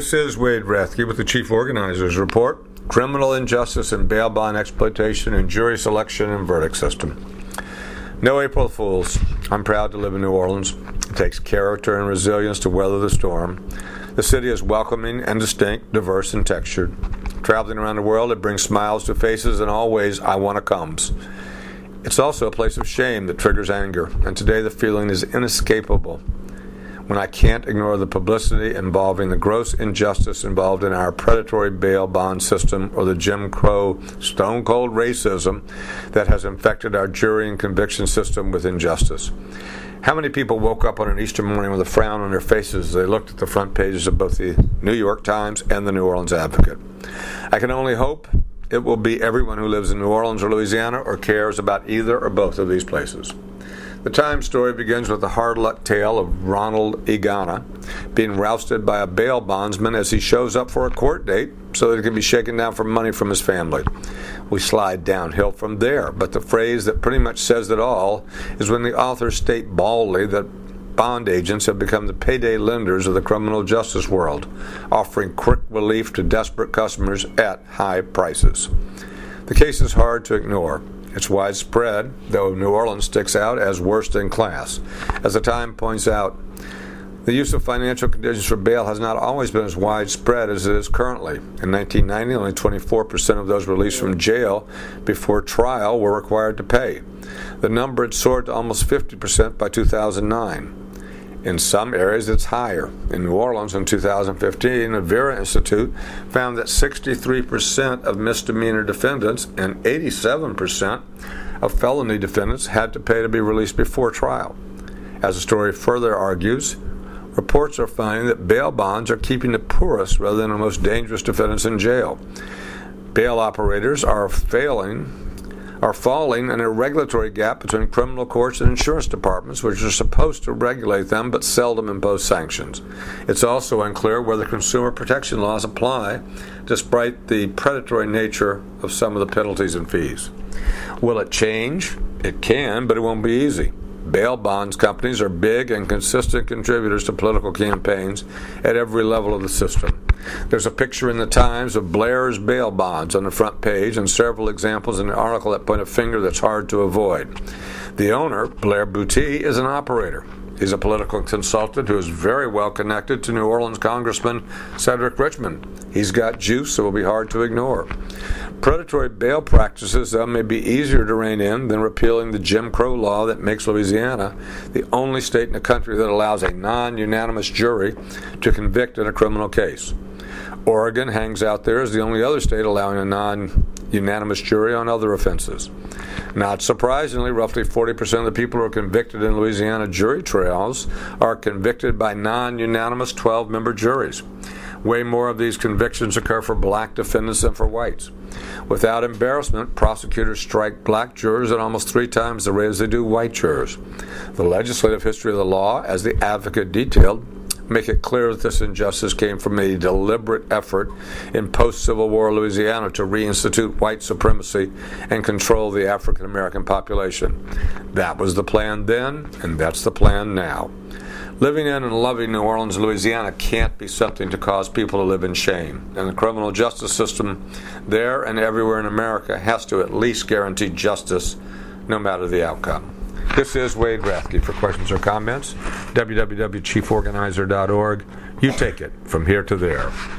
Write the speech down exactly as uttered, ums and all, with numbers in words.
This is Wade Rathke with the Chief Organizers Report, Criminal Injustice and Bail Bond Exploitation and Jury Selection and Verdict System. No April Fools. I'm proud to live in New Orleans. It takes character and resilience to weather the storm. The city is welcoming and distinct, diverse and textured. Traveling around the world, it brings smiles to faces in all ways I want to comes. It's also a place of shame that triggers anger, and today the feeling is inescapable when I can't ignore the publicity involving the gross injustice involved in our predatory bail bond system or the Jim Crow stone-cold racism that has infected our jury and conviction system with injustice. How many people woke up on an Easter morning with a frown on their faces as they looked at the front pages of both the New York Times and the New Orleans Advocate? I can only hope it will be everyone who lives in New Orleans or Louisiana or cares about either or both of these places. The Times story begins with the hard luck tale of Ronald Igana being rousted by a bail bondsman as he shows up for a court date so that he can be shaken down for money from his family. We slide downhill from there, but the phrase that pretty much says it all is when the authors state baldly that bond agents have become the payday lenders of the criminal justice world, offering quick relief to desperate customers at high prices. The case is hard to ignore. It's widespread, though New Orleans sticks out as worst in class. As the Times points out, the use of financial conditions for bail has not always been as widespread as it is currently. In nineteen ninety, only twenty-four percent of those released from jail before trial were required to pay. The number had soared to almost fifty percent by two thousand nine. In some areas, it's higher. In New Orleans in two thousand fifteen, the Vera Institute found that sixty-three percent of misdemeanor defendants and eighty-seven percent of felony defendants had to pay to be released before trial. As the story further argues, reports are finding that bail bonds are keeping the poorest rather than the most dangerous defendants in jail. Bail operators are failing are falling in a regulatory gap between criminal courts and insurance departments, which are supposed to regulate them but seldom impose sanctions. It's also unclear whether consumer protection laws apply, despite the predatory nature of some of the penalties and fees. Will it change? It can, but it won't be easy. Bail bonds companies are big and consistent contributors to political campaigns at every level of the system. There's a picture in the Times of Blair's bail bonds on the front page and several examples in the article that point a finger that's hard to avoid. The owner, Blair Boutte, is an operator. He's a political consultant who is very well connected to New Orleans Congressman Cedric Richmond. He's got juice that will be hard to ignore. Predatory bail practices, though, may be easier to rein in than repealing the Jim Crow law that makes Louisiana the only state in the country that allows a non-unanimous jury to convict in a criminal case. Oregon hangs out there as the only other state allowing a non-unanimous jury on other offenses. Not surprisingly, roughly forty percent of the people who are convicted in Louisiana jury trials are convicted by non-unanimous twelve-member juries. Way more of these convictions occur for black defendants than for whites. Without embarrassment, prosecutors strike black jurors at almost three times the rate as they do white jurors. The legislative history of the law, as the Advocate detailed, make it clear that this injustice came from a deliberate effort in post-Civil War Louisiana to reinstitute white supremacy and control the African American population. That was the plan then, and that's the plan now. Living in and loving New Orleans, Louisiana can't be something to cause people to live in shame, and the criminal justice system there and everywhere in America has to at least guarantee justice no matter the outcome. This is Wade Rathke. For questions or comments, w w w dot chief organizer dot org. You take it from here to there.